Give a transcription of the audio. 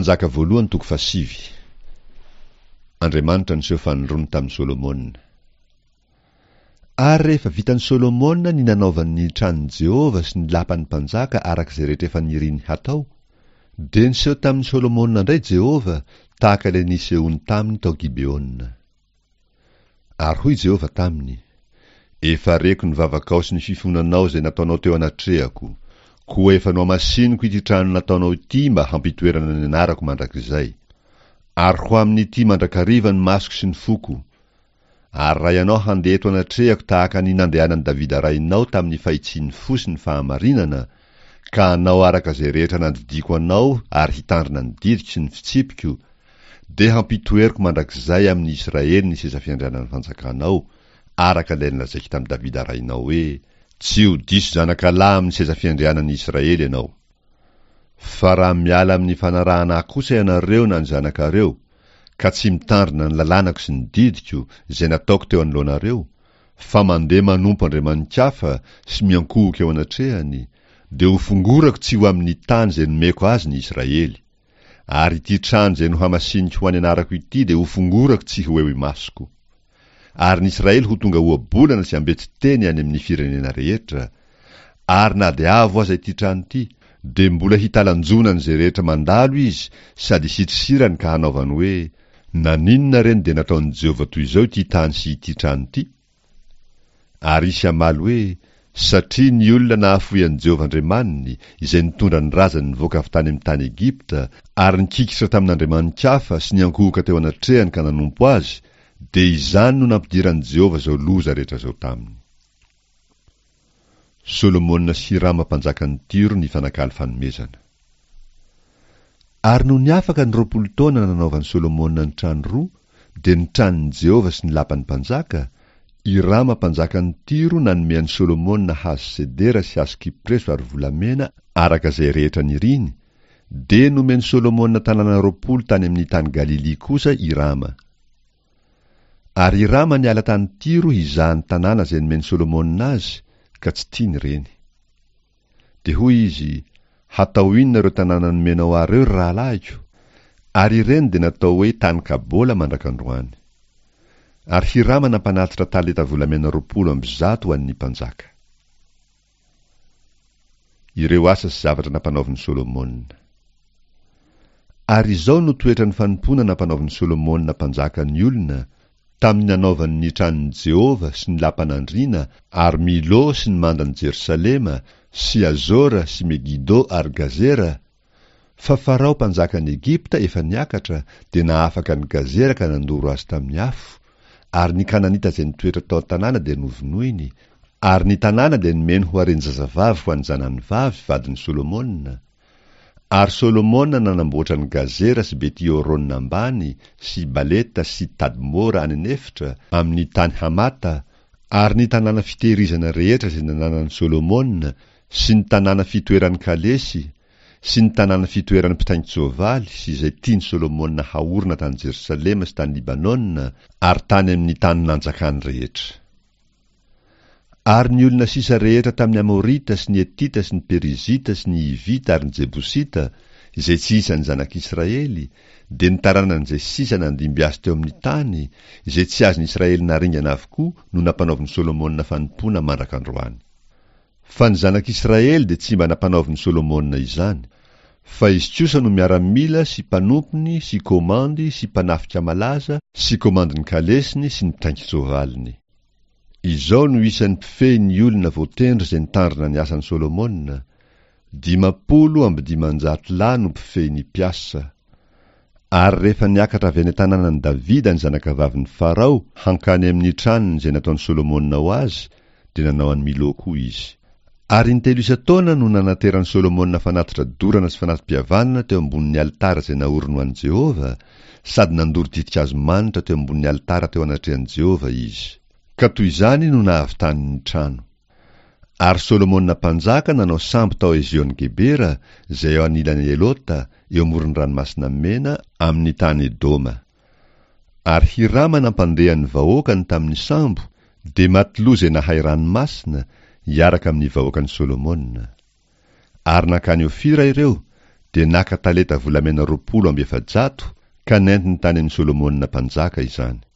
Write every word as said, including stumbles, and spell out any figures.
Mpanjaka voalohany toko fasivy. Andriamanitra niseho fanondrony tamin'i Solomona. Ary rehefa vitan'i Solomona ny nanaovan'ny tranon'i Jehova sy ny lapan'ny mpanjaka arak'izay rehetra efa niriny hatao, dia niseho tamin'i Solomona indray Jehova tahaka ilay nisehony taminy tao Gibeona. Ary hoy Jehova taminy, efa reko ny vavakao sy ny fifonanao izay nataonao teo anatrehako, koa efa noamasiniko ity trano nataonao ity mba hampitoerana ny anarako mandrakizay. Ary ho amin'ity mandrakariva ny masoko sy ny foko. Ary raha ianao handeha eto anatrehako tahaka ny nandehanan'i Davida rainao tamin'ny fahitsiany fo sy ny fahamarinana, ka hanao araka izay rehetra nandidiko anao ary hitandrina ny didiko sy ny fitsipiko, dia hampitoeriko mandrakizay amin'ny Israely ny seza fiandrianan'ny fanjakanao, araka ilay nolazaiko tamin'i Davida rainao hoe, tsy ho diso zanakalahy amin'ny seza fiandrianan'ny Israely ianao. Fa raha miala amin'ny fanarahana kosa ianareo na ny zanakareo, ka tsy mitandrina ny lalànako sy ny didiko izay nataoko teo anoloanareo, fa mandeha manompo andriamanikafa sy miankohoka eo anatrehany, dia ho fongorako tsy ho amin'ny tany izay nomeko azy ny Israely. Ary ity trano izay no hamasiniko ho any anarako ity dia ho fongorako tsy ho eo imasoko. Ary ny Israely ho tonga oabolana sy ambety teny any amin'ny firenena rehetra. Ary na dia avo aza ity trano ity, dia mbola hitalanjonany izay rehetra mandalo izy, sady hitrisirany ka hanaovany hoe, naninona reny dia nataon'i Jehova toy izao ity tany sy ity trano ity? Ary isy hamaly hoe, satria ny olona nahafoy an'i Jehova Andriamaniny, izay nitondra ny razany nivoaka avy tany amin'ny tany Egipta, ary nikikitra tamin'andriamanikafa sy niankohoka teo anatrehany ka nanompo azy, dia izany no nampidiran'i Jehova zao loza rehetra zao taminy. Solomona sy Hirama mpanjakan'ny Tiro ny fanakaly fanomezana. Ary no niafaka ny roapolo taona nanaovan'i Solomona ny trano roa, dia ny tranon'i Jehova sy ny lapan'ny mpanjaka, Hirama mpanjakan'ny Tiro nanomean'i Solomona hazo sedera sy hazo kipreso ary volamena araka izay rehetra niriny, dia nomen'i Solomona tanàna roapolo tany amin'ny tany Galili kosa Hirama. Ary Hirama niala tany Tiro hizaha ny tanàna izay nomen'i Solomona azy, ka tsy tiany reny. Dia hoy izy, hatao inona ireo tanàna nomenao ary eo rahalahiko? Ary ireny dia natao hoe tany kabola mandrakandroany. Ary Hirama nampanatitra talenta volamena roapolo amby zato ho an'ny mpanjaka. Ireo asa sy zavatra nampanaovan'i Solomona. Ary izao no toetra ny fanompoana nampanaovan'i Solomona mpanjaka ny olona, tamin'ny nanaovany ny tranon'i Jehova sy ny lapan'andriana, ary Milo sy ny mandan'i Jerusalema, sy Azora sy Megido ary Gazera. Fa Farao mpanjakan'i Egipta efa niakatra, dia nahafaka ny Gazera ka nandoro azy tamin'ny afo, ary ny Kananita izay nitoetra tao an-tanàna dia novonoiny, ary ny tanàna dia nomeny ho aren'zazavavy ho an'ny zanany vavy vadin'i Solomona. Ary Solomona nanamboatra ny Gazera sy Beti-Horonina ambany, sy Baleta sy Tadmora any anefitra, amin'ny tany Hamata, ary ny tanàna fitehirizana rehetra izay nananan'i Solomona, sy ny tanàna fitoeran'ny Kalesy, sy ny tanàna fitoeran'ny mpitaingitsoavaly, sy izay tiany Solomona haorina tany Jerusalema sy tany Libanona, ary tany amin'ny tany nanjakany rehetra. Ary ny olona sisa rehetra tamin'ny Amorita sy ny Etita sy ny Perizita sy ny Hivita ary ny Jebusita, izay tsy isan'ny zanak'Israely, dia ny taranan'izay sisa nandimbiasy teo amin'ny tany, izay tsy azon'ny Israely naringana avokoa no nampanaovan'i Solomona fanompoana mandrakandroany. Fa ny zanak'Israely dia tsy mba nampanaovan'i Solomona izany, fa izy kosa no miaramila sy mpanompony sy komandy sy mpanafika malaza sy komandin'ny kalesiny sy ny mpitaingitsoavaliny. Izao no isan'ny mpifehy ny olona voatendry izay nitandrina ny asan'i Solomona, dimapolo amby dimanjato lahy no mpifehy ny mpiasa. Ary rehefa niakatra avy any tanànan'i Davida ny zanakavavin'ny Farao hankany amin'ny tranony izay nataon'i Solomona ho azy, dia nanao any Milo koa izy. Ary ny telo isan-taona no nanateran'i Solomona fanatitra dorana sy fanatim-pihavanana teo ambonin'ny alitara izay naoriny ho an'i Jehova, sady nandoro titikazo manitra teo ambonin'ny alitara teo anatrehan'i Jehova izy. Ka toy izany no nahavitany ny trano. Ary Solomona mpanjaka nanao sambo tao Ezion-Gebera, izay eo anilan'i Elota, eo amoron'ny ranomasina mena amin'ny tany Edoma. Ary Hirama nampandeha ny vahoakany tamin'ny sambo, dia mateloa izay nahay ranomasina, hiaraka amin'ny vahoakan'i Solomona. Ary nakany Ofira ireo, dia naka talenta volamena roapolo amby efajato ka nentiny tany amin'ny Solomona mpanjaka izany.